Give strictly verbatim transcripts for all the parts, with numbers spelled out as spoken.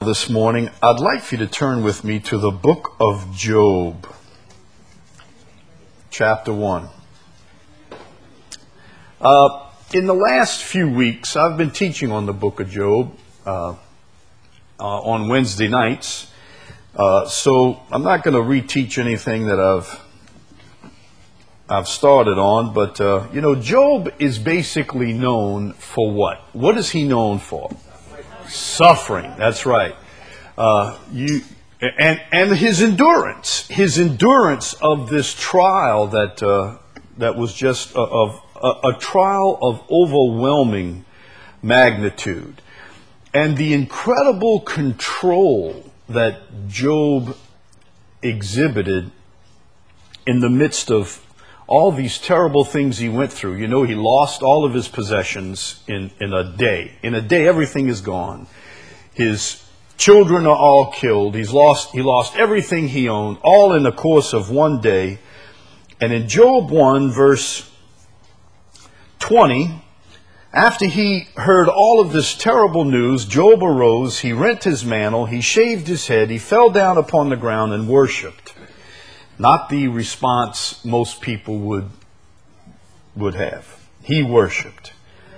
This morning, I'd like for you to turn with me to the book of Job, chapter one. Uh, in the last few weeks, I've been teaching on the book of Job uh, uh, on Wednesday nights, uh, so I'm not going to reteach anything that I've I've started on, but uh, you know, Job is basically known for what? What is he known for? Suffering. That's right. Uh, you and and his endurance, his endurance of this trial that uh, that was just a, of a, a trial of overwhelming magnitude, and the incredible control that Job exhibited in the midst of all these terrible things he went through. You know, he lost all of his possessions in, in a day. In a day, everything is gone. His children are all killed. He's lost, he lost everything he owned, all in the course of one day. And in Job one, verse twenty, after he heard all of this terrible news, Job arose, he rent his mantle, he shaved his head, he fell down upon the ground and worshipped. Not the response most people would would have. He worshipped.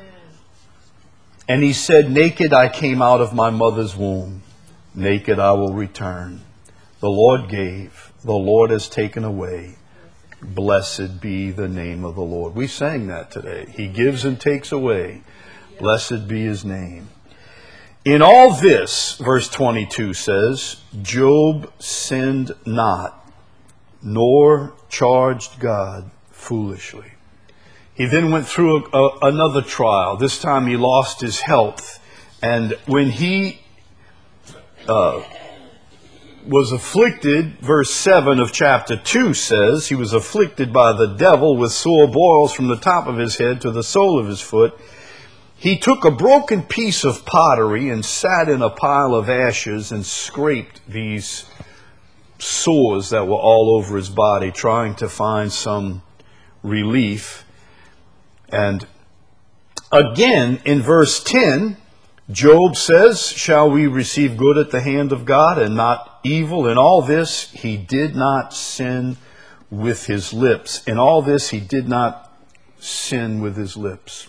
And he said, "Naked I came out of my mother's womb. Naked I will return. The Lord gave. The Lord has taken away. Blessed be the name of the Lord." We sang that today. He gives and takes away. Blessed be his name. In all this, verse twenty-two says, Job sinned not, nor charged God foolishly. He then went through a, a, another trial. This time he lost his health. And when he uh, was afflicted, verse seven of chapter two says, he was afflicted by the devil with sore boils from the top of his head to the sole of his foot. He took a broken piece of pottery and sat in a pile of ashes and scraped these sores that were all over his body, trying to find some relief. And again, in verse ten, Job says, "Shall we receive good at the hand of God and not evil? In all this, he did not sin with his lips." In all this, he did not sin with his lips.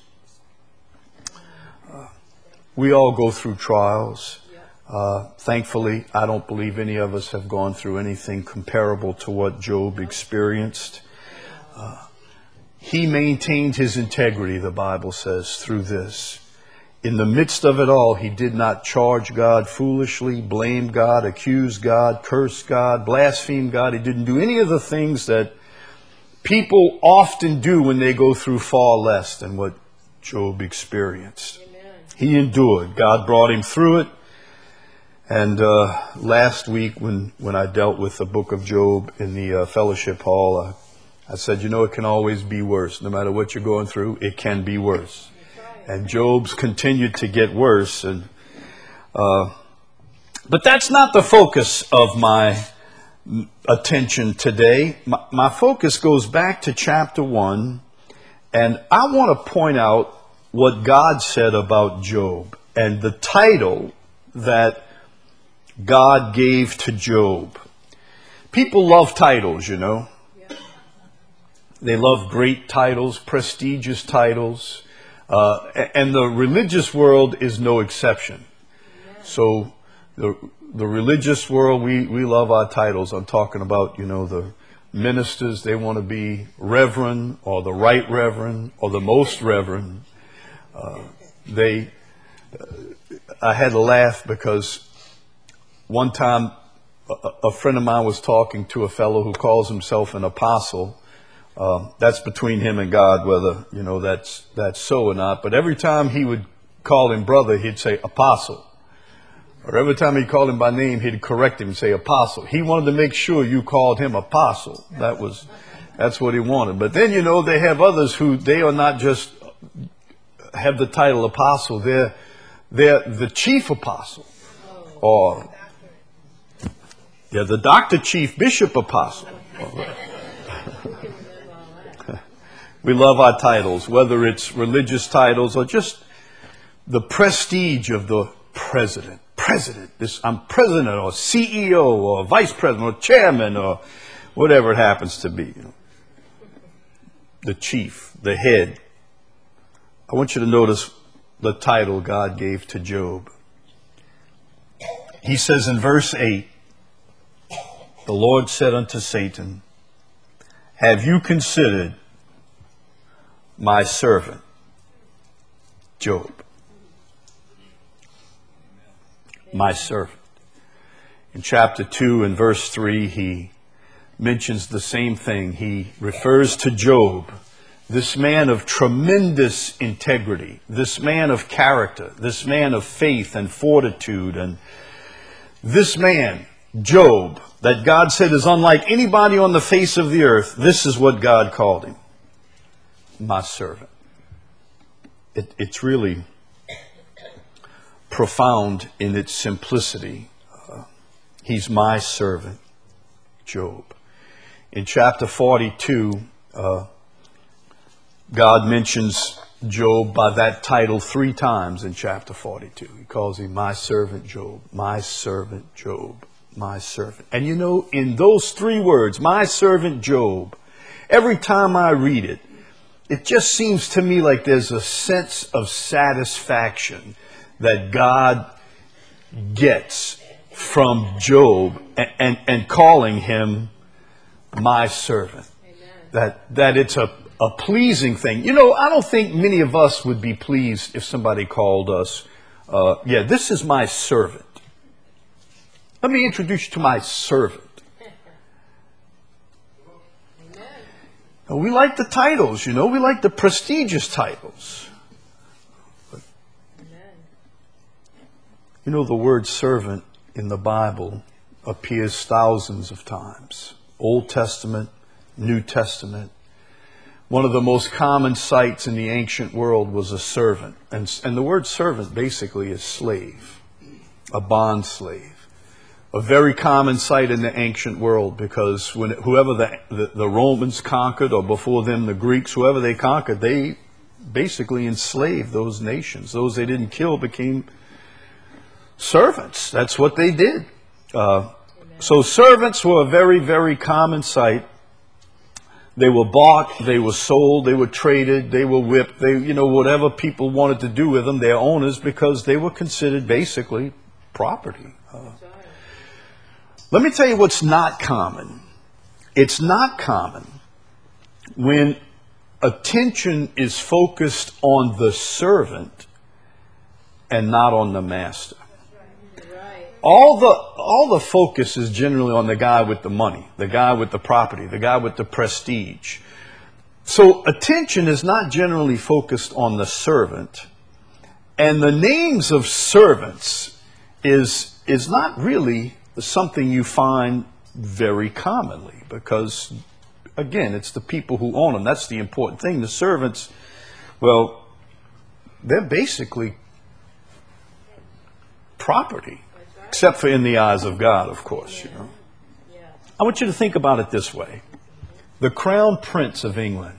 Uh, we all go through trials. Uh, thankfully, I don't believe any of us have gone through anything comparable to what Job experienced. Uh, he maintained his integrity, the Bible says, through this. In the midst of it all, he did not charge God foolishly, blame God, accuse God, curse God, blaspheme God. He didn't do any of the things that people often do when they go through far less than what Job experienced. Amen. He endured. God brought him through it. And uh, last week when, when I dealt with the book of Job in the uh, fellowship hall, uh, I said, you know, it can always be worse. No matter what you're going through, it can be worse. And Job's continued to get worse. And uh, but that's not the focus of my attention today. My, my focus goes back to chapter one. And I want to point out what God said about Job and the title that God gave to Job. People love titles, you know. Yeah. They love great titles, prestigious titles. Uh, and the religious world is no exception. Yeah. So the the religious world, we, we love our titles. I'm talking about, you know, the ministers, they want to be Reverend or the Right Reverend or the Most Reverend. Uh, they, uh, I had to laugh because one time, a, a friend of mine was talking to a fellow who calls himself an apostle. Uh, that's between him and God, whether, you know, that's that's so or not. But every time he would call him brother, he'd say apostle. Or every time he'd call him by name, he'd correct him and say apostle. He wanted to make sure you called him apostle. That was, that's what he wanted. But then, you know, they have others who, they are not just have the title apostle. They're, they're the chief apostle. Or yeah, the Doctor Chief Bishop Apostle. We love our titles, whether it's religious titles or just the prestige of the president, president. This, I'm president or C E O or vice president or chairman or whatever it happens to be. You know. The chief, the head. I want you to notice the title God gave to Job. He says in verse eight, the Lord said unto Satan, have you considered my servant, Job? My servant. In chapter two and verse three, he mentions the same thing. He refers to Job, this man of tremendous integrity, this man of character, this man of faith and fortitude, and this man, Job, that God said is unlike anybody on the face of the earth. This is what God called him. My servant. It, it's really profound in its simplicity. Uh, he's my servant, Job. In chapter forty-two, uh, God mentions Job by that title three times in chapter forty-two. He calls him my servant Job, my servant Job, my servant. And you know, in those three words, my servant Job, every time I read it, it just seems to me like there's a sense of satisfaction that God gets from Job and, and, and calling him my servant. Amen. That, that it's a, a pleasing thing. You know, I don't think many of us would be pleased if somebody called us, uh, yeah, this is my servant. Let me introduce you to my servant. We like the titles, you know. We like the prestigious titles. But, you know, the word servant in the Bible appears thousands of times. Old Testament, New Testament. One of the most common sights in the ancient world was a servant. And, and the word servant basically is slave, a bond slave. A very common sight in the ancient world, because when whoever the, the, the Romans conquered, or before them the Greeks, whoever they conquered, they basically enslaved those nations. Those they didn't kill became servants. That's what they did. Uh, so servants were a very, very common sight. They were bought, they were sold, they were traded, they were whipped. They, you know, whatever people wanted to do with them, their owners, because they were considered basically property. Uh, Let me tell you what's not common. It's not common when attention is focused on the servant and not on the master. All the, all the focus is generally on the guy with the money, the guy with the property, the guy with the prestige. So attention is not generally focused on the servant. And the names of servants is, is not really something you find very commonly, because, again, it's the people who own them. That's the important thing. The servants, well, they're basically property, except for in the eyes of God, of course. You know. I want you to think about it this way. The Crown Prince of England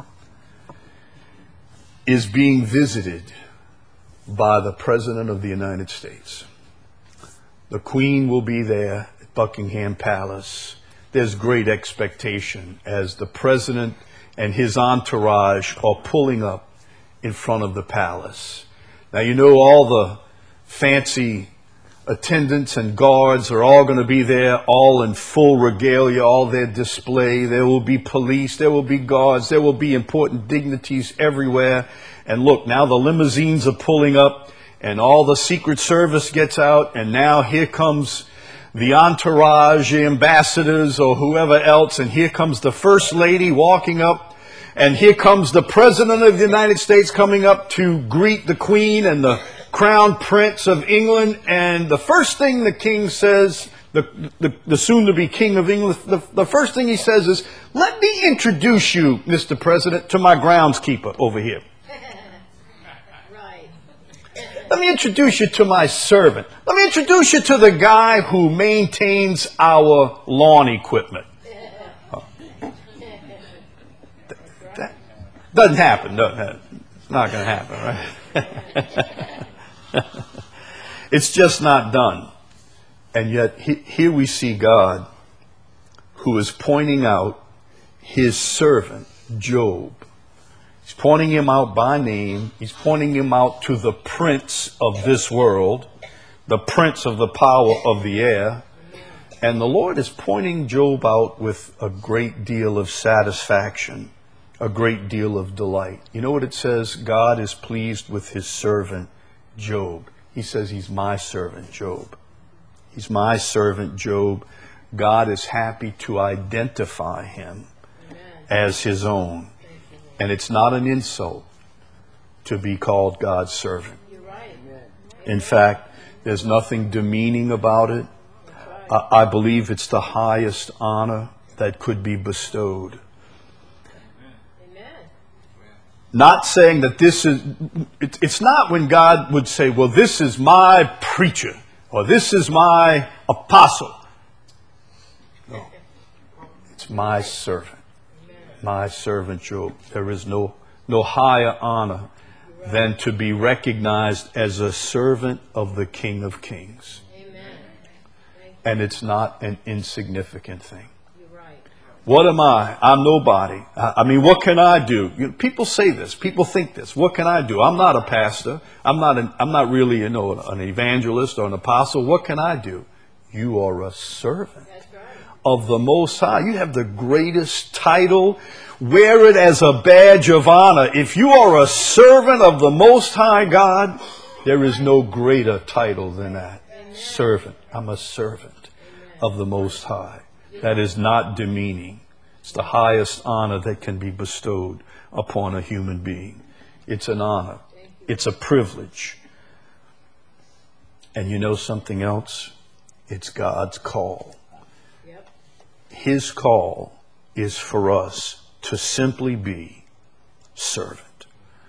is being visited by the President of the United States. The Queen will be there at Buckingham Palace. There's great expectation as the President and his entourage are pulling up in front of the palace. Now, you know, all the fancy attendants and guards are all going to be there, all in full regalia, all their display. There will be police, there will be guards, there will be important dignitaries everywhere. And look, now the limousines are pulling up, and all the Secret Service gets out, and now here comes the entourage, the ambassadors, or whoever else, and here comes the First Lady walking up, and here comes the President of the United States coming up to greet the Queen and the Crown Prince of England. And the first thing the King says, the, the, the soon-to-be King of England, the, the first thing he says is, "Let me introduce you, Mister President, to my groundskeeper over here. Let me introduce you to my servant. Let me introduce you to the guy who maintains our lawn equipment." Oh. That, that doesn't happen, doesn't it? It's not going to happen, right? It's just not done. And yet he, here we see God who is pointing out his servant, Job. He's pointing him out by name. He's pointing him out to the prince of this world, the prince of the power of the air. And the Lord is pointing Job out with a great deal of satisfaction, a great deal of delight. You know what it says? God is pleased with his servant, Job. He says he's my servant, Job. He's my servant, Job. God is happy to identify him as his own. And it's not an insult to be called God's servant. In fact, there's nothing demeaning about it. I believe it's the highest honor that could be bestowed. Not saying that this is, it's not when God would say, well, this is my preacher, or this is my apostle. No. It's my servant. My servant Job. There is no, no higher honor than to be recognized as a servant of the King of Kings. And it's not an insignificant thing. What am I? I'm nobody. I, I mean, what can I do? You know, people say this. People think this. What can I do? I'm not a pastor. I'm not. An, I'm not really, you know, an evangelist or an apostle. What can I do? You are a servant of the Most High. You have the greatest title. Wear it as a badge of honor. If you are a servant of the Most High God, there is no greater title than that. Servant. I'm a servant of the Most High. That is not demeaning. It's the highest honor that can be bestowed upon a human being. It's an honor. It's a privilege. And you know something else? It's God's call. His call is for us to simply be servant.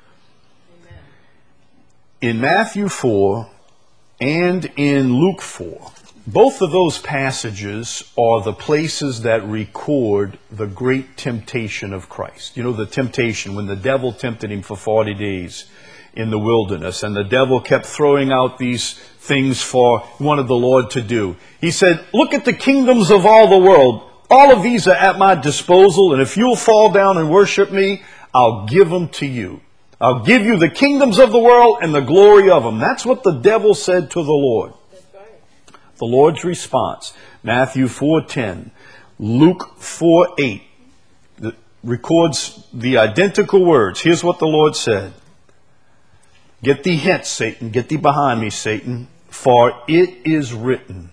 In Matthew four and in Luke four, both of those passages are the places that record the great temptation of Christ. You know, the temptation when the devil tempted him for forty days in the wilderness, and the devil kept throwing out these things for he wanted the Lord to do. He said, look at the kingdoms of all the world. All of these are at my disposal, and if you'll fall down and worship me, I'll give them to you. I'll give you the kingdoms of the world and the glory of them. That's what the devil said to the Lord. The Lord's response, Matthew four ten, Luke four eight, records the identical words. Here's what the Lord said. Get thee hence, Satan. Get thee behind me, Satan. For it is written.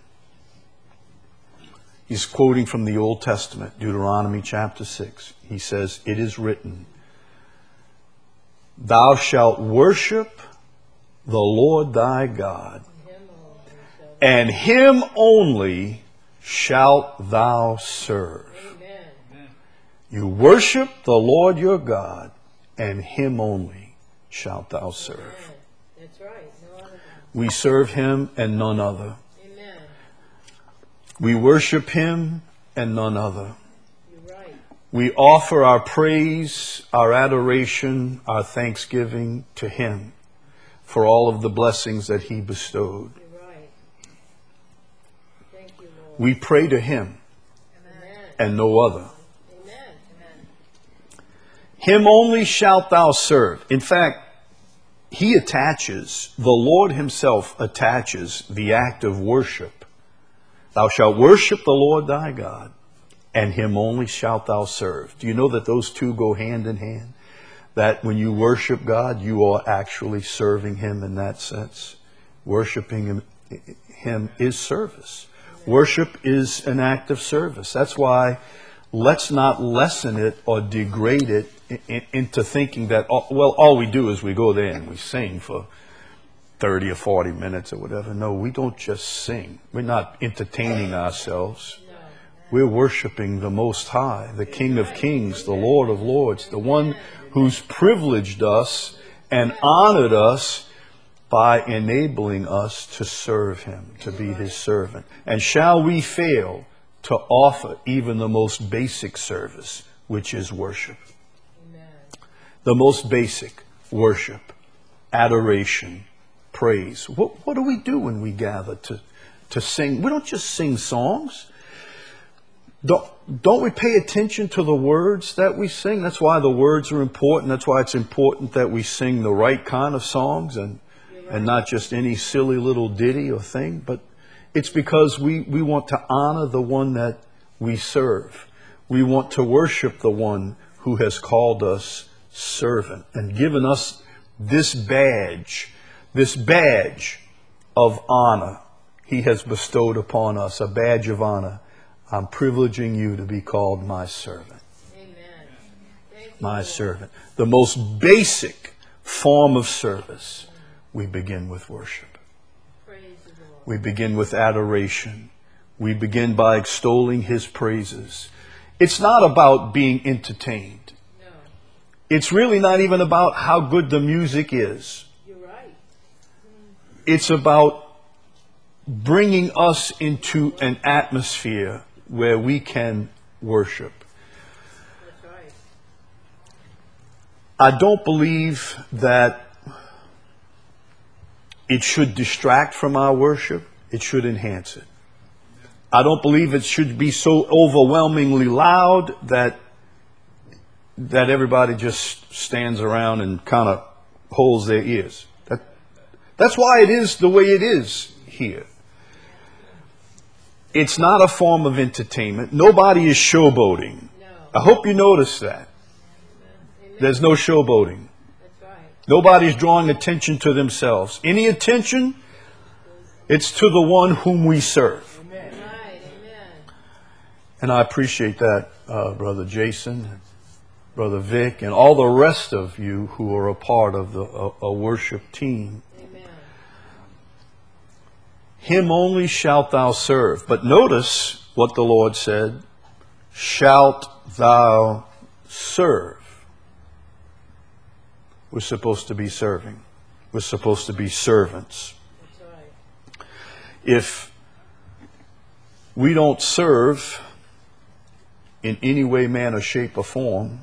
He's quoting from the Old Testament, Deuteronomy chapter six. He says, it is written, thou shalt worship the Lord thy God, and him only shalt thou serve. Amen. You worship the Lord your God, and him only shalt thou serve. That's right. No other. We serve him and none other. Amen. We worship him and none other. You're right. We offer our praise, our adoration, our thanksgiving to him for all of the blessings that he bestowed. We pray to him. Amen. And no other. Amen. Him only shalt thou serve. In fact, he attaches, the Lord himself attaches the act of worship. Thou shalt worship the Lord thy God, and him only shalt thou serve. Do you know that those two go hand in hand? That when you worship God, you are actually serving him in that sense. Worshiping him, him is service. Worship is an act of service. That's why let's not lessen it or degrade it into thinking that, well, all we do is we go there and we sing for thirty or forty minutes or whatever. No, we don't just sing. We're not entertaining ourselves. We're worshiping the Most High, the King of Kings, the Lord of Lords, the one who's privileged us and honored us by enabling us to serve him, to be his servant. And shall we fail to offer even the most basic service, which is worship? Amen. The most basic worship, adoration, praise. What, what do we do when we gather to, to sing? We don't just sing songs. Don't, don't we pay attention to the words that we sing? That's why the words are important. That's why it's important that we sing the right kind of songs and, and not just any silly little ditty or thing. But it's because we, we want to honor the one that we serve. We want to worship the one who has called us servant and given us this badge, this badge of honor he has bestowed upon us, a badge of honor. I'm privileging you to be called my servant. Amen. My servant. The most basic form of service, we begin with worship. We begin with adoration. We begin by extolling his praises. It's not about being entertained. No. It's really not even about how good the music is. You're right. It's about bringing us into an atmosphere where we can worship. That's right. I don't believe that it should distract from our worship. It should enhance it. I don't believe it should be so overwhelmingly loud that that everybody just stands around and kind of holds their ears. That, that's why it is the way it is here. It's not a form of entertainment. Nobody is showboating. No. I hope you notice that. Amen. There's no showboating. That's right. Nobody's drawing attention to themselves. Any attention, it's to the one whom we serve. Amen. Right. Amen. And I appreciate that, uh, Brother Jason, Brother Vic, and all the rest of you who are a part of the a, a worship team. Him only shalt thou serve. But notice what the Lord said. Shalt thou serve. We're supposed to be serving. We're supposed to be servants. That's right. If we don't serve in any way, manner, shape, or form,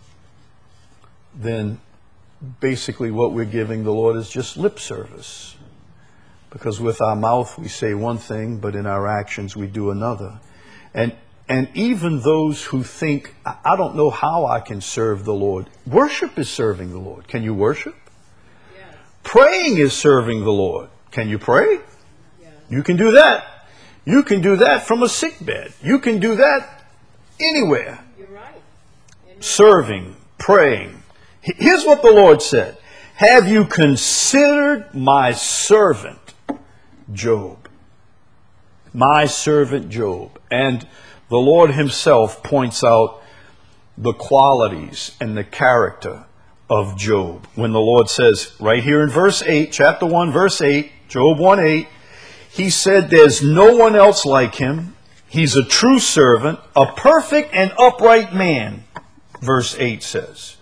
then basically what we're giving the Lord is just lip service. Because with our mouth we say one thing, but in our actions we do another. And and even those who think, I don't know how I can serve the Lord. Worship is serving the Lord. Can you worship? Yes. Praying is serving the Lord. Can you pray? Yes. You can do that. You can do that from a sick bed. You can do that anywhere. You're right. Amen. Serving, praying. Here's what the Lord said. Have you considered my servant Job? My servant Job. And the Lord himself points out the qualities and the character of Job. When the Lord says, right here in verse eight, chapter one, verse eight, Job one eight, he said, there's no one else like him. He's a true servant, a perfect and upright man, verse eight says.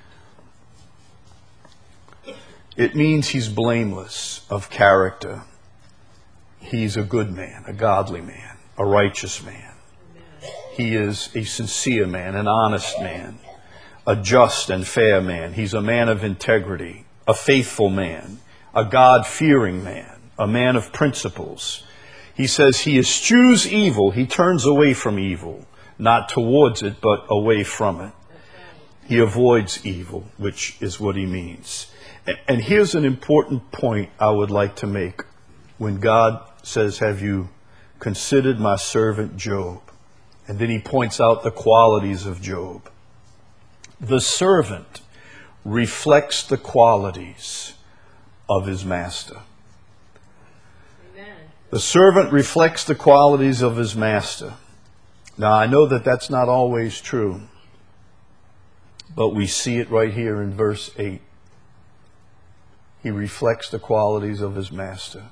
It means he's blameless of character. He's a good man, a godly man, a righteous man. He is a sincere man, an honest man, a just and fair man. He's a man of integrity, a faithful man, a God-fearing man, a man of principles. He says he eschews evil. He turns away from evil, not towards it, but away from it. He avoids evil, which is what he means. And here's an important point I would like to make. When God says, have you considered my servant Job? And then he points out the qualities of Job. The servant reflects the qualities of his master. Amen. The servant reflects the qualities of his master. Now, I know that that's not always true, but we see it right here in verse eight. He reflects the qualities of his master.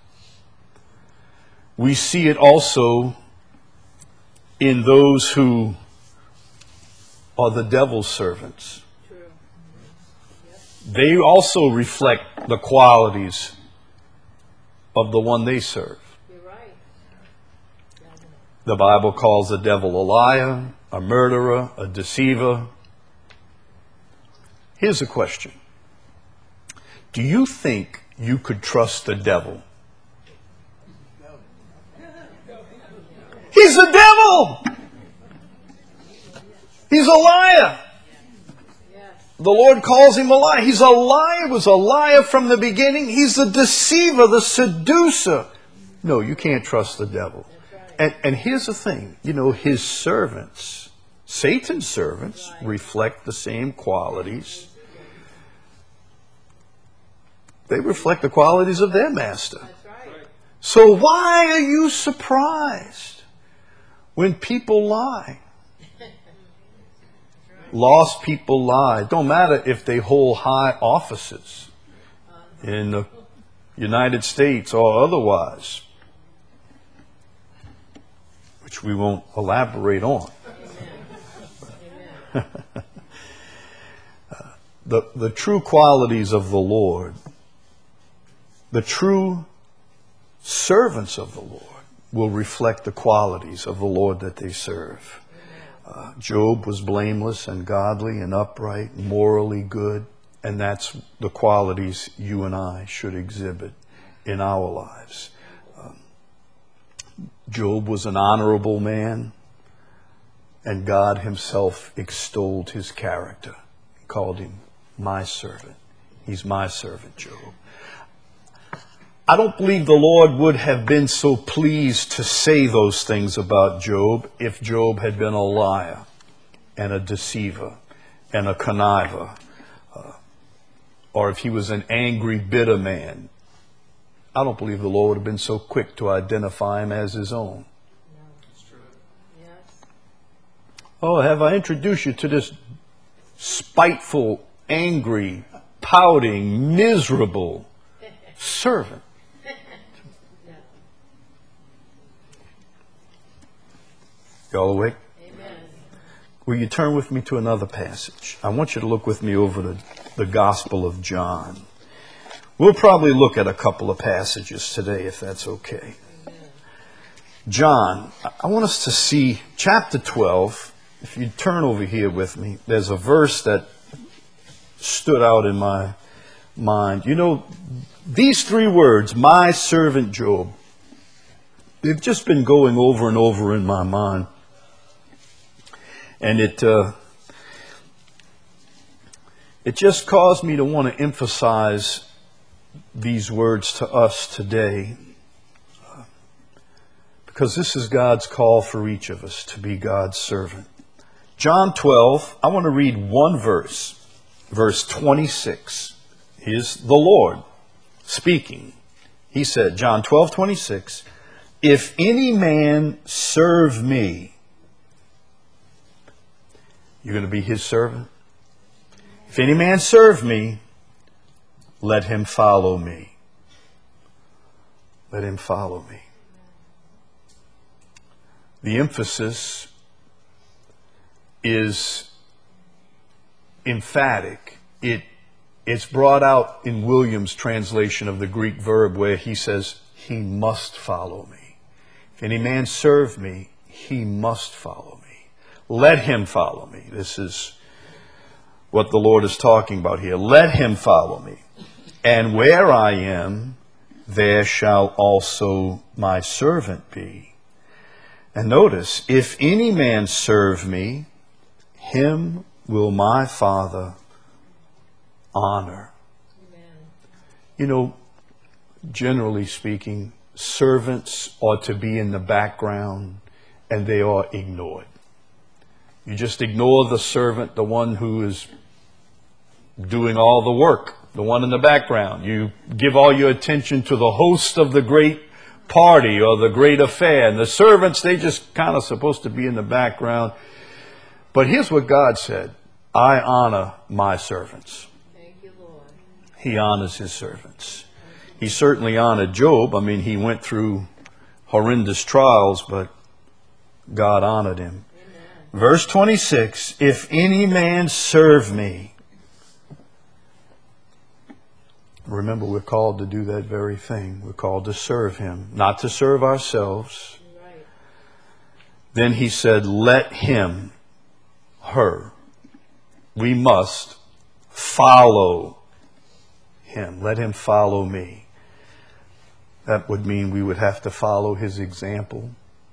We see it also in those who are the devil's servants. True. Yep. They also reflect the qualities of the one they serve. You're right. The Bible calls the devil a liar, a murderer, a deceiver. Here's a question. Do you think you could trust the devil. He's the devil. He's a liar. The Lord calls him a liar. He's a liar. Was a liar from the beginning. He's the deceiver, the seducer. No, you can't trust the devil. And, and here's the thing. You know, his servants, Satan's servants, reflect the same qualities. They reflect the qualities of their master. So why are you surprised when people lie? Lost people lie. Don't matter if they hold high offices in the United States or otherwise, which we won't elaborate on. the, the true qualities of the Lord, the true servants of the Lord, will reflect the qualities of the Lord that they serve. Uh, Job was blameless and godly and upright, morally good, and that's the qualities you and I should exhibit in our lives. Um, Job was an honorable man, and God himself extolled his character. He called him my servant. He's my servant, Job. I don't believe the Lord would have been so pleased to say those things about Job if Job had been a liar and a deceiver and a conniver, uh, or if he was an angry, bitter man. I don't believe the Lord would have been so quick to identify him as his own. No, that's true. Yes. Oh, have I introduced you to this spiteful, angry, pouting, miserable servant? Y'all awake? Amen. Will you turn with me to another passage? I want you to look with me over to the Gospel of John. We'll probably look at a couple of passages today, if that's okay. Amen. John, I want us to see chapter twelve. If you turn over here with me, there's a verse that stood out in my mind. You know, these three words, my servant Job, they've just been going over and over in my mind. And it uh, it just caused me to want to emphasize these words to us today, uh, because this is God's call for each of us to be God's servant. John twelve, I want to read one verse, verse twenty-six. Here's the Lord speaking. He said, John twelve, twenty-six, if any man serve me, you're going to be his servant? If any man serve me, let him follow me. Let him follow me. The emphasis is emphatic. It, it's brought out in Williams' translation of the Greek verb where he says, he must follow me. If any man serve me, he must follow me. Let him follow me. This is what the Lord is talking about here. Let him follow me. And where I am, there shall also my servant be. And notice, if any man serve me, him will my Father honor. Amen. You know, generally speaking, servants ought to be in the background and they are ignored. You just ignore the servant, the one who is doing all the work, the one in the background. You give all your attention to the host of the great party or the great affair. And the servants, they just kind of supposed to be in the background. But here's what God said. I honor my servants. Thank you, Lord. He honors his servants. He certainly honored Job. I mean, he went through horrendous trials, but God honored him. Verse twenty-six, if any man serve me. Remember, we're called to do that very thing. We're called to serve him, not to serve ourselves. Right. Then he said, let him, her, we must follow him. Let him follow me. That would mean we would have to follow his example.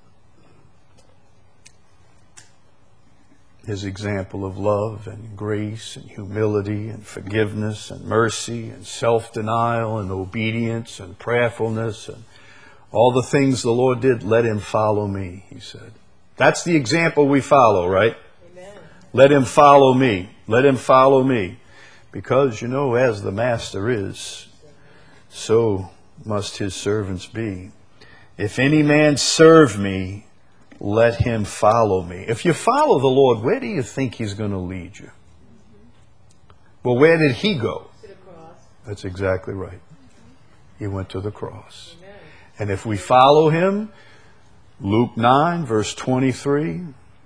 His example of love and grace and humility and forgiveness and mercy and self-denial and obedience and prayerfulness and all the things the Lord did. Let him follow me, he said. That's the example we follow, right? Amen. Let him follow me. Let him follow me. Because, you know, as the master is, so must his servants be. If any man serve me, let him follow me. If you follow the Lord, where do you think he's going to lead you? Well, where did he go? To the cross. That's exactly right. He went to the cross. Amen. And if we follow him, Luke nine, verse twenty-three,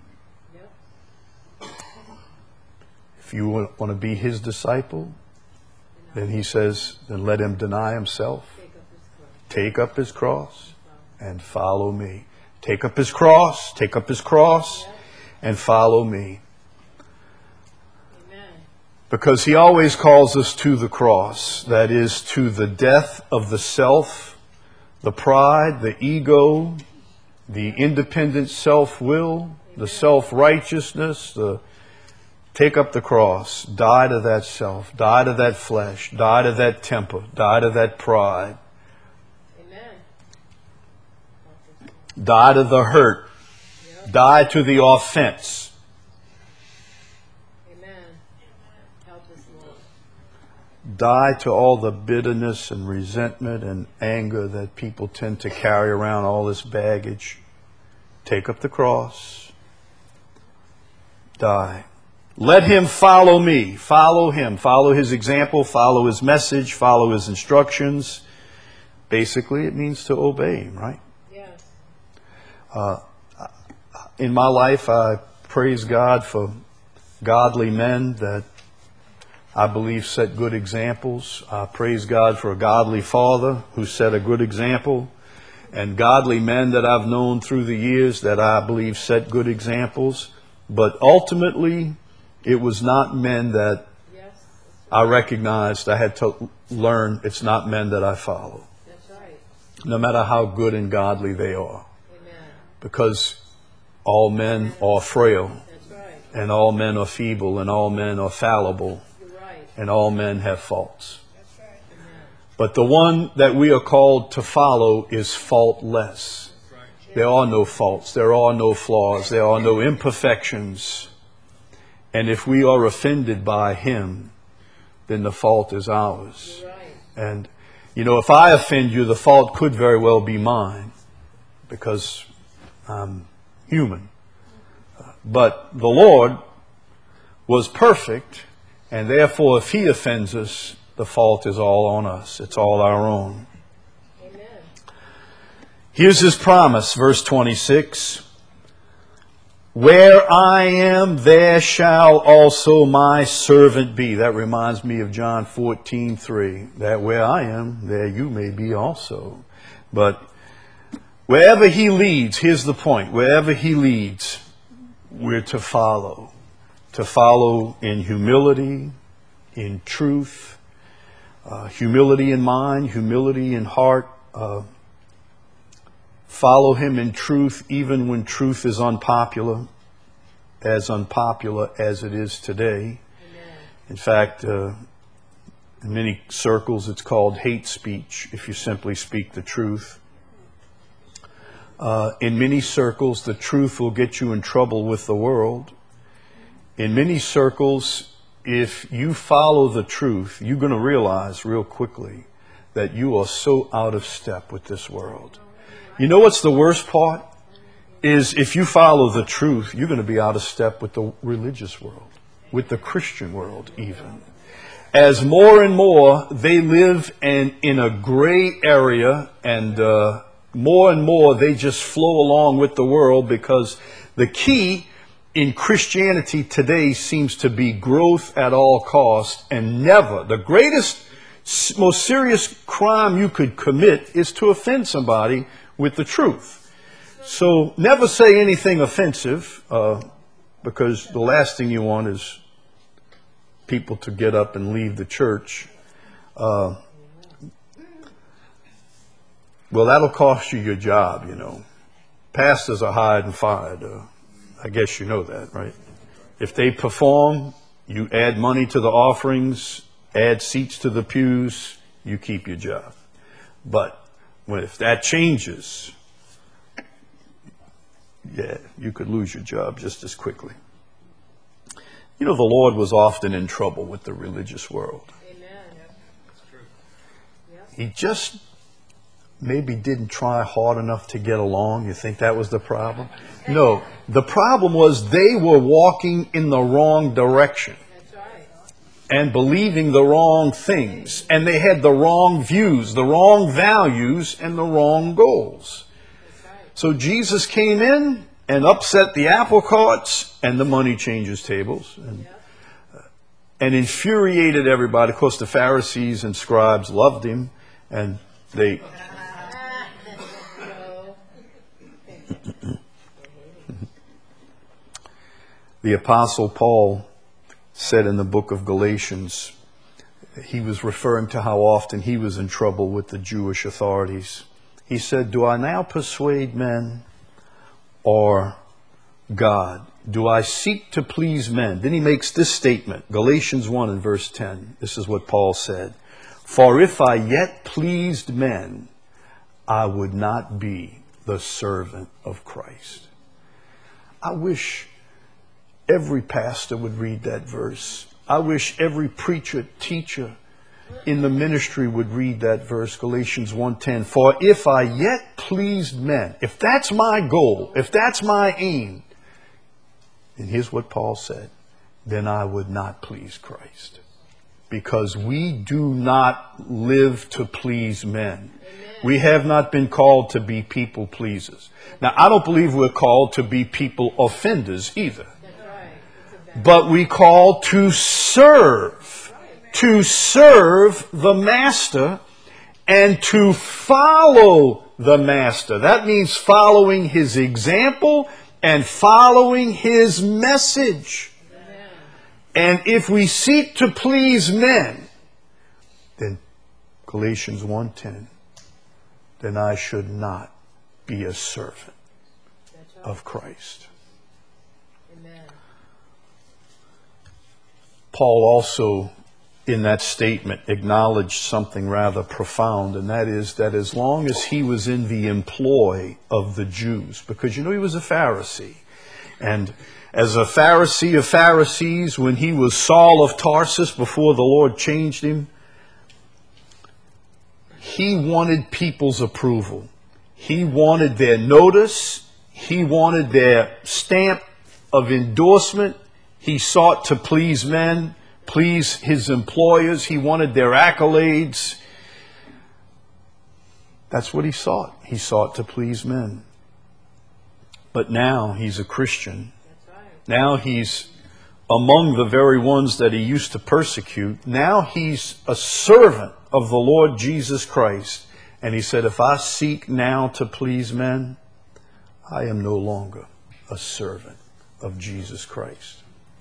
Yep. if you want to be his disciple, then he says, then let him deny himself, Take up his cross. take up his cross, and follow me. Take up his cross, take up his cross, and follow me. Amen. Because he always calls us to the cross. That is, to the death of the self, the pride, the ego, the independent self-will, the self-righteousness, the take up the cross, die to that self, die to that flesh, die to that temper, die to that pride, Amen. die to the hurt, Yep. die to the offense. Amen. Help us, Lord. Die to all the bitterness and resentment and anger that people tend to carry around, all this baggage. Take up the cross. Die. Let him follow me. Follow him. Follow his example. Follow his message. Follow his instructions. Basically, it means to obey him, right? Yes. In my life, I praise God for godly men that I believe set good examples. I praise God for a godly father who set a good example, and godly men that I've known through the years that I believe set good examples. But ultimately, it was not men that Yes. I recognized. I had to learn it's not men that I follow, That's right. no matter how good and godly they are. Amen. Because all men are frail, That's right. and all men are feeble, and all men are fallible, You're right. and all men have faults. That's right. Amen. But the one that we are called to follow is faultless. There are no faults. There are no flaws. There are no imperfections. And if we are offended by him, then the fault is ours. You're right. And, you know, if I offend you, the fault could very well be mine because I'm human. But the Lord was perfect, and therefore if he offends us, the fault is all on us. It's all our own. Amen. Here's his promise, verse twenty-six. Where I am, there shall also my servant be. That reminds me of John fourteen three. That where I am, there you may be also. But wherever he leads, here's the point. Wherever he leads, we're to follow. To follow in humility, in truth, uh, humility in mind, humility in heart. Uh, follow him in truth even when truth is unpopular, as unpopular as it is today. Amen. In fact, uh, in many circles it's called hate speech if you simply speak the truth. Uh, in many circles, the truth will get you in trouble with the world. In many circles, if you follow the truth, you're going to realize real quickly that you are so out of step with this world. You know what's the worst part? Is if you follow the truth, you're going to be out of step with the religious world, with the Christian world even. As more and more they live in, in a gray area, and uh, more and more they just flow along with the world, because the key in Christianity today seems to be growth at all costs, and never. The greatest, most serious crime you could commit is to offend somebody with the truth. So never say anything offensive, uh, because the last thing you want is people to get up and leave the church. Uh, well, that'll cost you your job, you know. Pastors are hired and fired. Uh, I guess you know that, right? If they perform, you add money to the offerings, add seats to the pews, you keep your job. But when, if that changes, yeah, you could lose your job just as quickly. You know, the Lord was often in trouble with the religious world. Amen. That's true. He just maybe didn't try hard enough to get along. You think that was the problem? No, the problem was they were walking in the wrong direction. That's right. And believing the wrong things. And they had the wrong views, the wrong values, and the wrong goals. That's right. So Jesus came in and upset the apple carts and the money changers' tables. And, uh, and infuriated everybody. Of course, the Pharisees and scribes loved him. And they... The Apostle Paul said in the book of Galatians, he was referring to how often he was in trouble with the Jewish authorities. He said, "Do I now persuade men or God? Do I seek to please men?" Then he makes this statement, Galatians one and verse ten. This is what Paul said. "For if I yet pleased men, I would not be the servant of Christ." I wish every pastor would read that verse. I wish every preacher, teacher in the ministry would read that verse, Galatians one ten. "For if I yet pleased men," if that's my goal, if that's my aim, and here's what Paul said, "then I would not please Christ." Because we do not live to please men. We have not been called to be people pleasers. Now, I don't believe we're called to be people offenders either. But we call to serve, to serve the master and to follow the master. That means following his example and following his message. Amen. And if we seek to please men, then Galatians one ten, then I should not be a servant of Christ. Amen. Paul also, in that statement, acknowledged something rather profound, and that is that as long as he was in the employ of the Jews, because you know he was a Pharisee, and as a Pharisee of Pharisees, when he was Saul of Tarsus before the Lord changed him, he wanted people's approval. He wanted their notice. He wanted their stamp of endorsement. He sought to please men, please his employers. He wanted their accolades. That's what he sought. He sought to please men. But now he's a Christian. Now he's among the very ones that he used to persecute. Now he's a servant of the Lord Jesus Christ. And he said, if I seek now to please men, I am no longer a servant of Jesus Christ.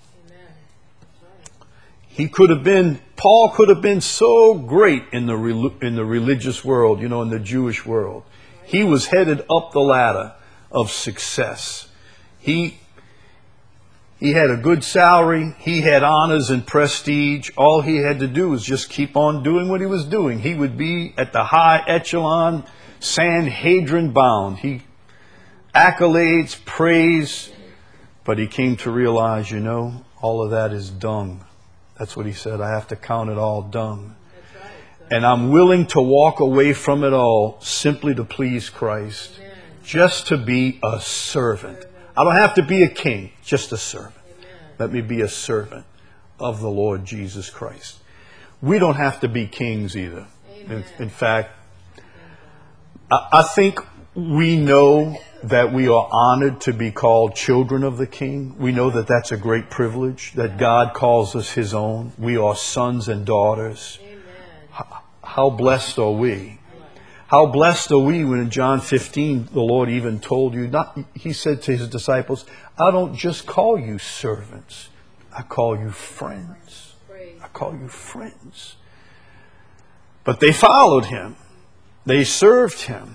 He could have been, Paul could have been so great in the in the religious world, you know, in the Jewish world. He was headed up the ladder of success. He he had a good salary. He had honors and prestige. All he had to do was just keep on doing what he was doing. He would be at the high echelon, Sanhedrin bound. He accolades, praise, but he came to realize, you know, all of that is dung. That's what he said. I have to count it all dung. That's right. And I'm willing to walk away from it all simply to please Christ. Amen. Just to be a servant. Amen. I don't have to be a king, just a servant. Amen. Let me be a servant of the Lord Jesus Christ. We don't have to be kings either. In, in fact, I, I think we know that we are honored to be called children of the King. We know that that's a great privilege, that God calls us His own. We are sons and daughters. Amen. How blessed are we? How blessed are we when in John fifteen, the Lord even told you, not, He said to His disciples, I don't just call you servants. I call you friends. I call you friends. But they followed him. They served him.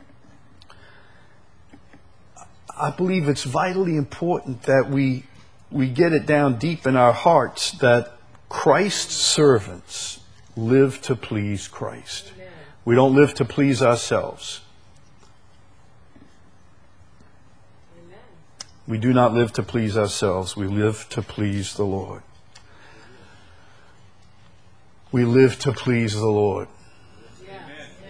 I believe it's vitally important that we we get it down deep in our hearts that Christ's servants live to please Christ. Amen. We don't live to please ourselves. Amen. We do not live to please ourselves. We live to please the Lord. We live to please the Lord. Yeah.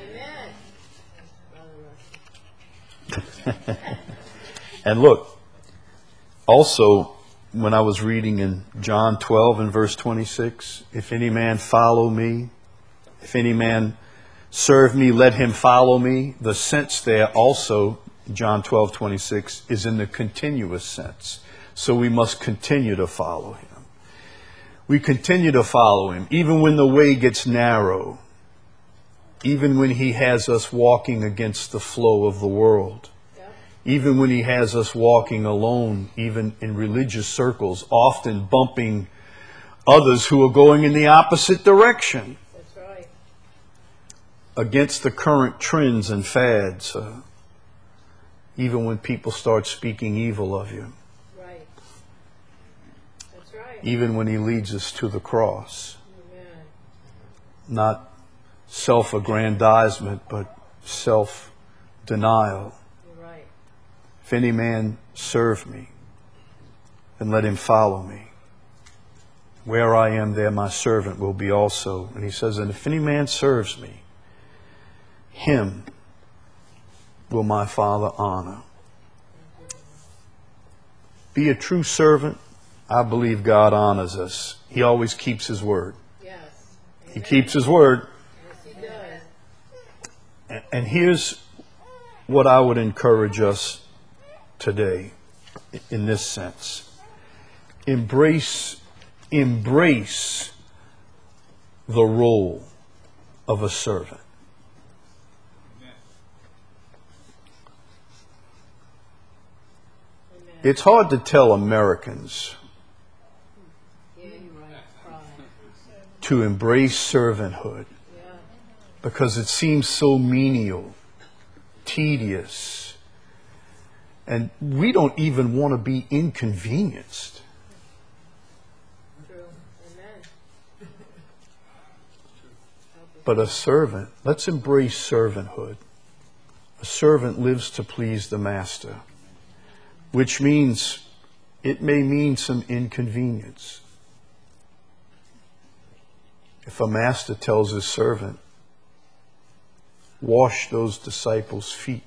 Amen. And look, also, when I was reading in John twelve and verse twenty-six, if any man follow me, if any man serve me, let him follow me. The sense there also, John twelve twenty-six, is in the continuous sense. So we must continue to follow him. We continue to follow him, even when the way gets narrow, even when he has us walking against the flow of the world. Even when he has us walking alone, even in religious circles, often bumping others who are going in the opposite direction. That's right. Against the current trends and fads. Uh, even when people start speaking evil of you. Right. That's right. Even when he leads us to the cross. Amen. Not self-aggrandizement, but self-denial. If any man serve me, then let him follow me. Where I am, there my servant will be also. And he says, and if any man serves me, him will my Father honor. Be a true servant. I believe God honors us. He always keeps his word. Yes. He keeps his word. Yes, he does. And- And here's what I would encourage us today in this sense. Embrace, embrace the role of a servant. Amen. It's hard to tell Americans Yeah, you're right. Pride. to embrace servanthood Yeah. because it seems so menial, tedious, and we don't even want to be inconvenienced. True. Amen. But a servant, let's embrace servanthood. A servant lives to please the master, which means it may mean some inconvenience. If a master tells his servant, wash those disciples' feet,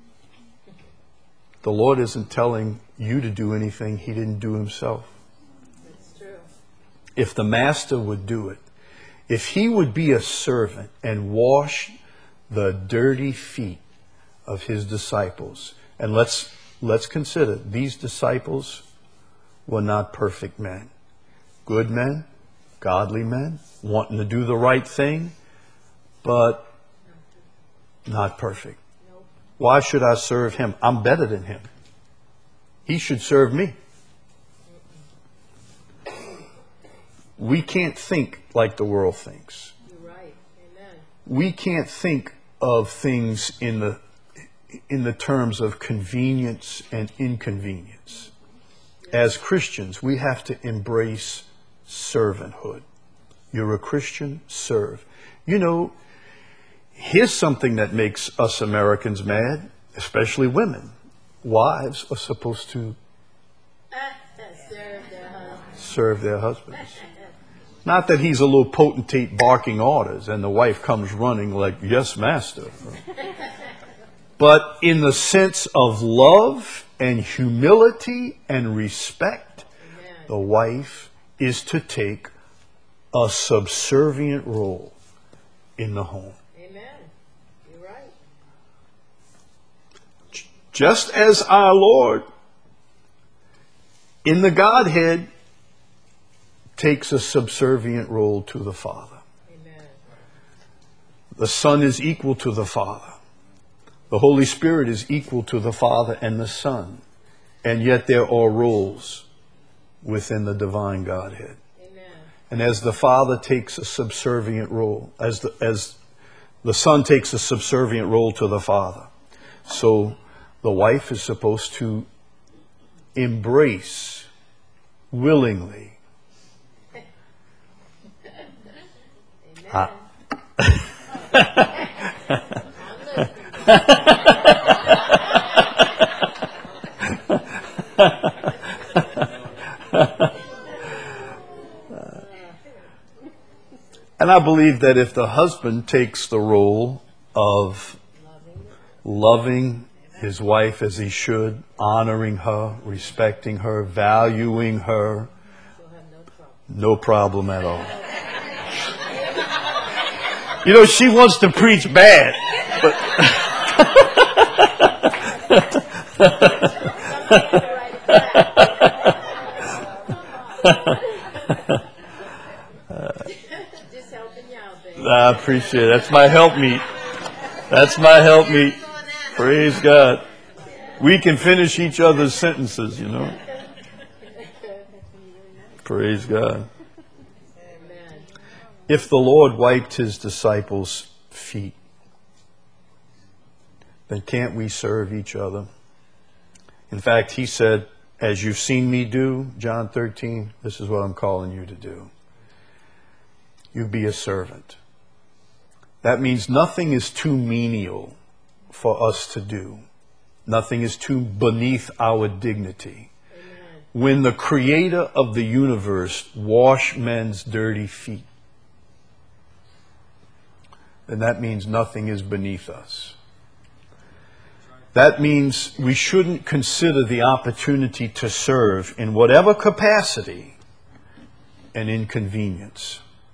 the Lord isn't telling you to do anything he didn't do himself. That's true. If the master would do it, if he would be a servant and wash the dirty feet of his disciples, and let's let's consider these disciples were not perfect men. Good men, godly men, wanting to do the right thing, but not perfect. Nope. Why should I serve him? I'm better than him. He should serve me. We can't think like the world thinks. You're right. Amen. We can't think of things in the in the terms of convenience and inconvenience. As Christians, we have to embrace servanthood. You're a Christian, serve. You know, here's something that makes us Americans mad, especially women. Wives are supposed to Serve their husband. serve their husbands. Not that he's a little potentate barking orders and the wife comes running like, yes, master. But in the sense of love and humility and respect, Amen. the wife is to take a subservient role in the home. Amen. You're right. Just as our Lord in the Godhead takes a subservient role to the Father. Amen. The Son is equal to the Father. The Holy Spirit is equal to the Father and the Son. And yet there are roles within the divine Godhead. Amen. And as the father takes a subservient role, as the, as the son takes a subservient role to the father, so the wife is supposed to embrace willingly. Amen. And I believe that if the husband takes the role of loving his wife as he should, honoring her, respecting her, valuing her, no problem at all. You know, she wants to preach bad, Just helping you out, baby. I appreciate it. That's my helpmeet. That's my helpmeet. Praise God. We can finish each other's sentences, you know. Praise God. Amen. If the Lord wiped his disciples' feet, then can't we serve each other? In fact, he said, as you've seen me do, John thirteen, this is what I'm calling you to do. You be a servant. That means nothing is too menial for us to do. Nothing is too beneath our dignity. Amen. When the creator of the universe washed men's dirty feet, then that means nothing is beneath us. That means we shouldn't consider the opportunity to serve in whatever capacity an inconvenience,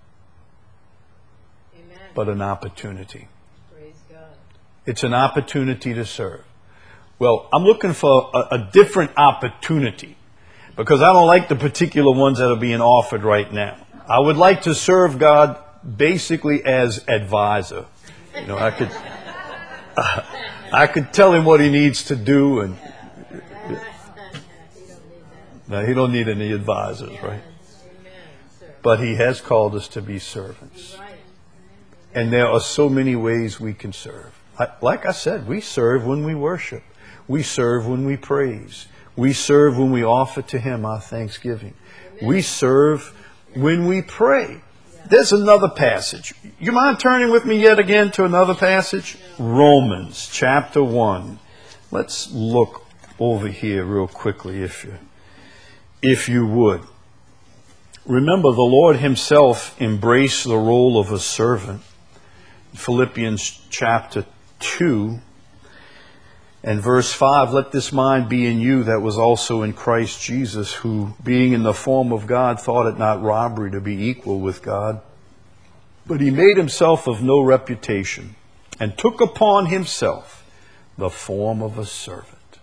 Amen. but an opportunity. Praise God. It's an opportunity to serve. Well, I'm looking for a, a different opportunity because I don't like the particular ones that are being offered right now. I would like to serve God basically as advisor. You know, I could... Uh, I could tell him what he needs to do, and no, he don't need any advisors, right? Amen, sir. But he has called us to be servants, Right. and there are so many ways we can serve. I, like I said, we serve when we worship, we serve when we praise, we serve when we offer to him our thanksgiving, we serve when we pray. There's another passage. You mind turning with me yet again to another passage? Romans chapter one. Let's look over here real quickly if you, if you would. Remember, the Lord himself embraced the role of a servant. Philippians chapter two and verse five, let this mind be in you that was also in Christ Jesus, who, being in the form of God, thought it not robbery to be equal with God. But he made himself of no reputation, and took upon himself the form of a servant,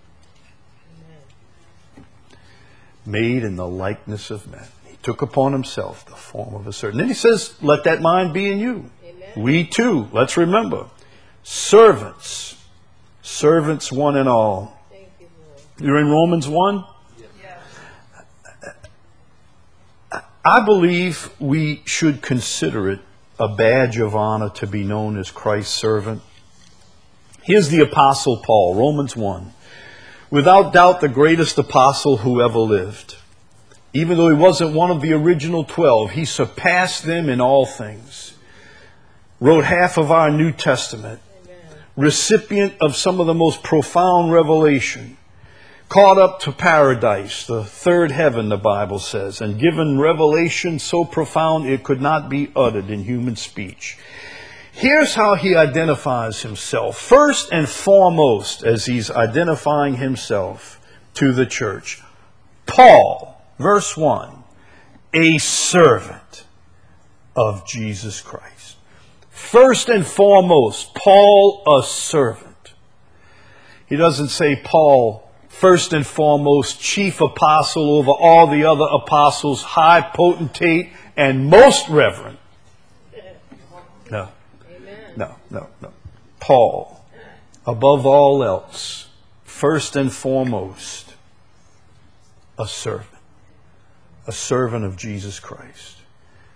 made in the likeness of men. He took upon himself the form of a servant. Then he says, let that mind be in you. Amen. We too, let's remember, servants. Servants one and all. Thank you, Lord. You're in Romans one? Yes. I believe we should consider it a badge of honor to be known as Christ's servant. Here's the Apostle Paul, Romans one. Without doubt, the greatest apostle who ever lived. Even though he wasn't one of the original twelve, he surpassed them in all things. Wrote half of our New Testament. Recipient of some of the most profound revelation, caught up to paradise, the third heaven, the Bible says, and given revelation so profound it could not be uttered in human speech. Here's how he identifies himself. First and foremost, as he's identifying himself to the church, Paul, verse one, a servant of Jesus Christ. First and foremost, Paul, a servant. He doesn't say Paul, first and foremost, chief apostle over all the other apostles, high potentate, and most reverend. No, Amen. no, no, no. Paul, above all else, first and foremost, a servant. A servant of Jesus Christ.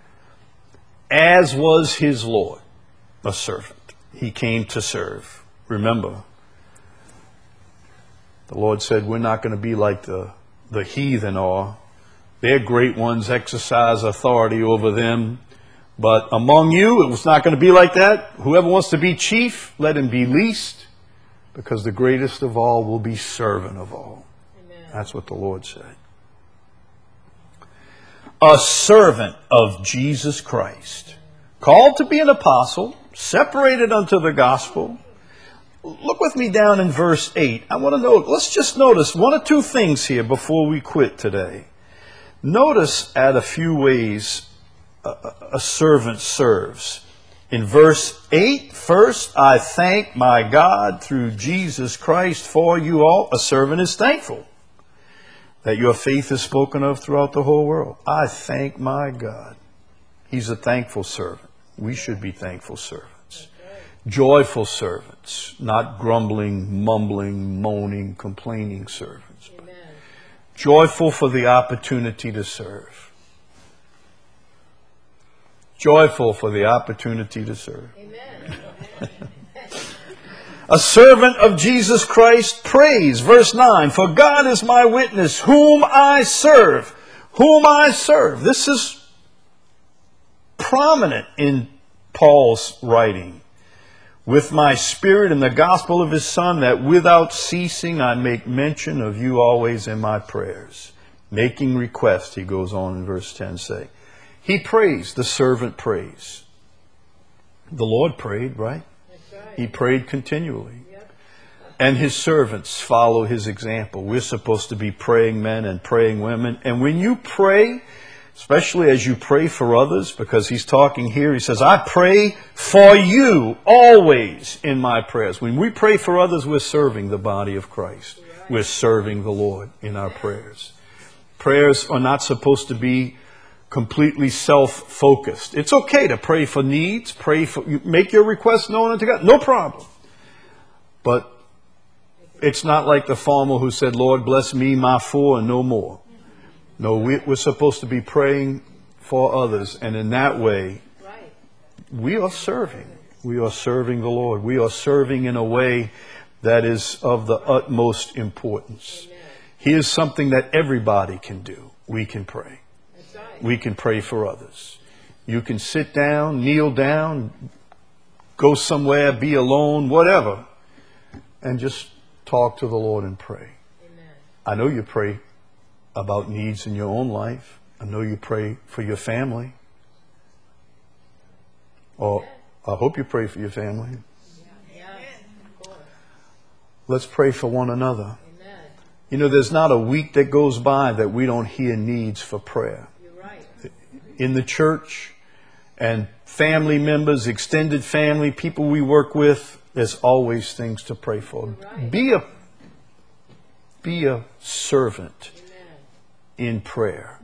as was his Lord, a servant. He came to serve. Remember, the Lord said we're not going to be like the, the heathen are. Their great ones exercise authority over them. But among you, it was not going to be like that. Whoever wants to be chief, let him be least, because the greatest of all will be servant of all. Amen. That's what the Lord said. A servant of Jesus Christ, called to be an apostle, separated unto the gospel. Look with me down in verse eight. I want to know, let's just notice one or two things here before we quit today. Notice at a few ways a, a servant serves. In verse eight, first, I thank my God through Jesus Christ for you all. A servant is thankful that your faith is spoken of throughout the whole world. I thank my God. He's a thankful servant. We should be thankful servants. Joyful servants, not grumbling, mumbling, moaning, complaining servants. But joyful for the opportunity to serve. Joyful for the opportunity to serve. Amen. A servant of Jesus Christ prays. Verse nine, for God is my witness, whom I serve. Whom I serve. This is prominent in Paul's writing. With my spirit in the gospel of his Son, that without ceasing I make mention of you always in my prayers. Making request, he goes on in verse ten, say. He prays, the servant prays. The Lord prayed, right? He prayed continually. Yep. And his servants follow his example. We're supposed to be praying men and praying women. And when you pray, especially as you pray for others, because he's talking here, he says, I pray for you always in my prayers. When we pray for others, we're serving the body of Christ. Right. We're serving the Lord in our prayers. Prayers are not supposed to be completely self-focused. It's okay to pray for needs, pray for, make your requests known unto God, no problem. But it's not like the farmer who said, Lord, bless me, my four, and no more. No, we, we're supposed to be praying for others, and in that way, we are serving. We are serving the Lord. We are serving in a way that is of the utmost importance. Here's something that everybody can do. We can pray. We can pray for others. You can sit down, kneel down, go somewhere, be alone, whatever, and just talk to the Lord and pray. Amen. I know you pray about needs in your own life. I know you pray for your family. Or I hope you pray for your family. Yeah. Yeah. Let's pray for one another. Amen. You know, there's not a week that goes by that we don't hear needs for prayer. In the church and family members, extended family, people we work with, there's always things to pray for. Right. Be a be a servant. Amen. In prayer.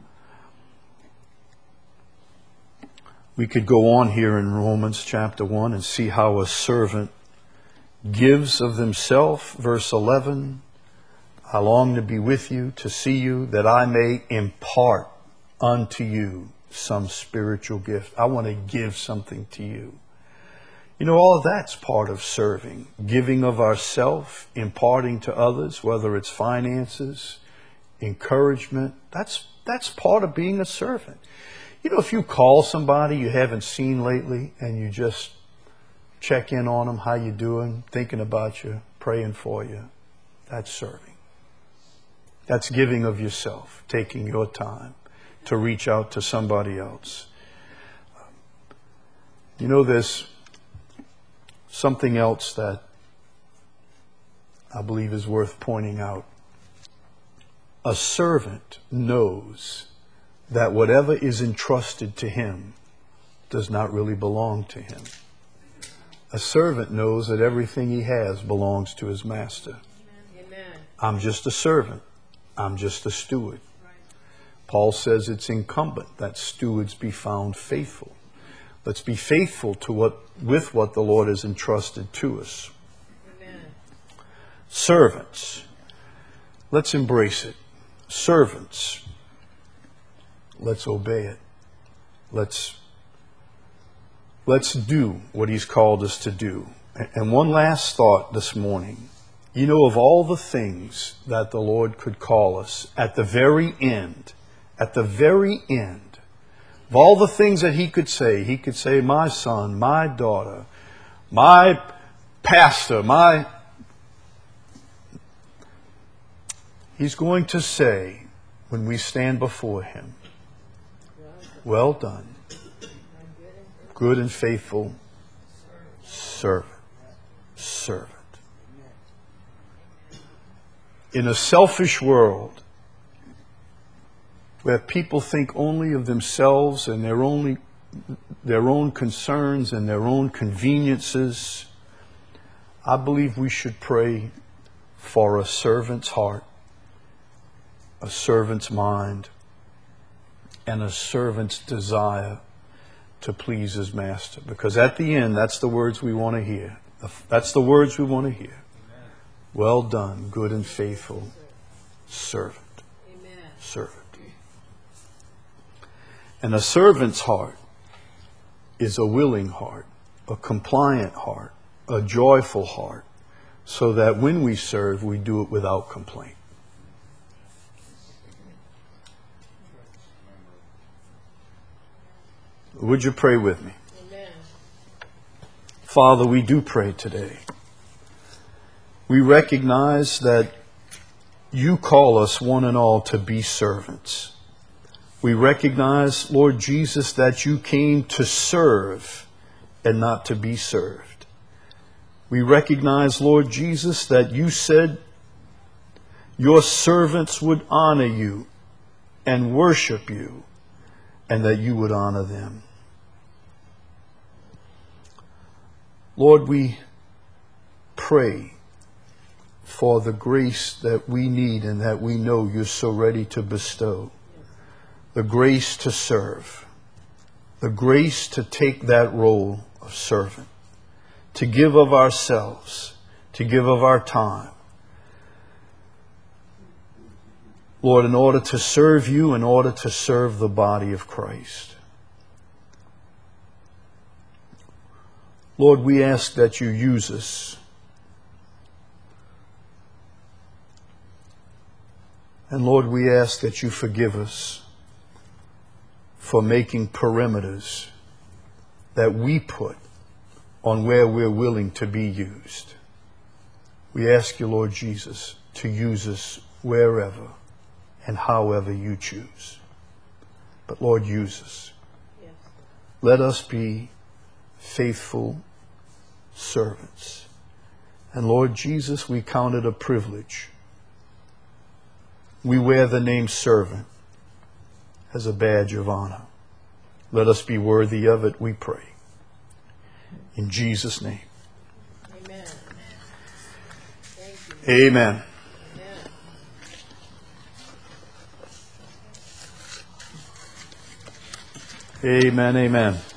We could go on here in Romans chapter one and see how a servant gives of himself. Verse eleven, I long to be with you, to see you, that I may impart unto you some spiritual gift. I want to give something to you. You know, all of that's part of serving. Giving of ourself, imparting to others, whether it's finances, encouragement. That's, that's part of being a servant. You know, if you call somebody you haven't seen lately and you just check in on them, how you doing, thinking about you, praying for you, that's serving. That's giving of yourself, taking your time to reach out to somebody else. You know, there's something else that I believe is worth pointing out. A servant knows that whatever is entrusted to him does not really belong to him. A servant knows that everything he has belongs to his master. Amen. I'm just a servant. I'm just a steward. Paul says it's incumbent that stewards be found faithful. Let's be faithful to what, with what the Lord has entrusted to us. Amen. Servants, let's embrace it. Servants, let's obey it. Let's let's do what He's called us to do. And one last thought this morning. You know, of all the things that the Lord could call us at the very end, at the very end, of all the things that He could say, He could say, my son, my daughter, my pastor, my... He's going to say, when we stand before Him, well done, good and faithful servant. Servant. In a selfish world where people think only of themselves and their only their own concerns and their own conveniences, I believe we should pray for a servant's heart, a servant's mind, and a servant's desire to please his master. Because at the end, that's the words we want to hear. That's the words we want to hear. Well done, good and faithful servant. Amen. Servant. And a servant's heart is a willing heart, a compliant heart, a joyful heart, so that when we serve, we do it without complaint. Would you pray with me? Amen. Father, we do pray today. We recognize that You call us one and all to be servants. We recognize, Lord Jesus, that You came to serve and not to be served. We recognize, Lord Jesus, that You said Your servants would honor You and worship You, and that You would honor them. Lord, we pray for the grace that we need and that we know You're so ready to bestow. The grace to serve. The grace to take that role of servant. To give of ourselves. To give of our time. Lord, in order to serve You, in order to serve the body of Christ. Lord, we ask that You use us. And Lord, we ask that You forgive us for making perimeters that we put on where we're willing to be used. We ask You, Lord Jesus, to use us wherever and however You choose. But Lord, use us. Yes. Let us be faithful servants. And Lord Jesus, we count it a privilege. We wear the name servant as a badge of honor. Let us be worthy of it, we pray. In Jesus' name. Amen. Thank You. Amen. Amen. Amen, amen.